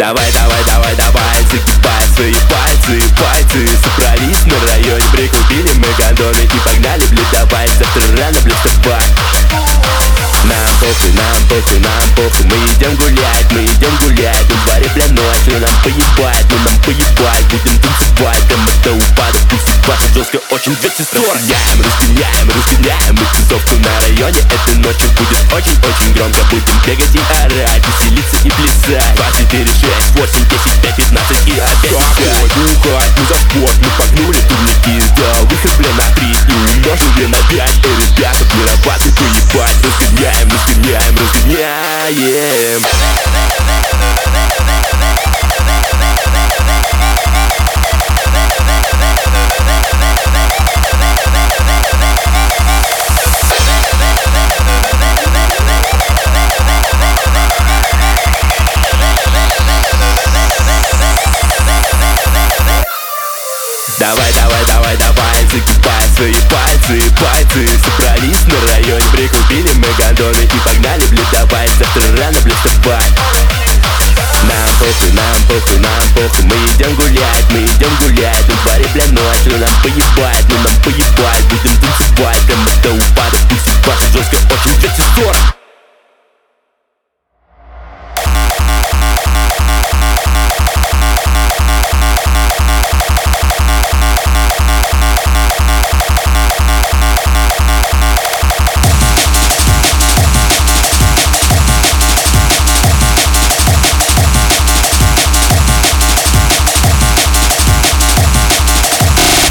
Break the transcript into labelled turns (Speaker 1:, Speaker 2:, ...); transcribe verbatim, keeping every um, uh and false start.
Speaker 1: Давай, давай, давай, давай, загибай свои пальцы, пальцы. Собрались на районе, прикупили мы гондоны и погнали бледовать. Завтра рано блестовать. Нам похуй, нам похуй, нам похуй. Мы идем гулять, мы идем гулять. На дворе бля ночь, но нам поебать, ну нам поебать. Будем танцевать, там это упадок. Пусть ебать, жестко очень весь стороны. Разгоняем, разгоняем, разгоняем. Мы тусовку на районе, этой ночью будет очень-очень громко. Будем бегать и орать, веселиться и плясать. Два, четыре, шесть, восемь, десять, пять, пятнадцать и опять пять. Бухать, мы за спорт, мы погнули турники. Сделал выход, бля, на три и умножил, бля, на пять. Эй, ребята, пирабаты, поебать. Разгоняем, разгоняем, разгоняем. Давай, давай, давай, давай, загибай свои пальцы, пальцы. Собрались на районе, прикупили мы гондоны и погнали бледовать. Завтра рано блестовать. Нам похуй, нам похуй, нам похуй. Мы идем гулять, мы идем гулять. На дворе бля ночь, но нам поебать.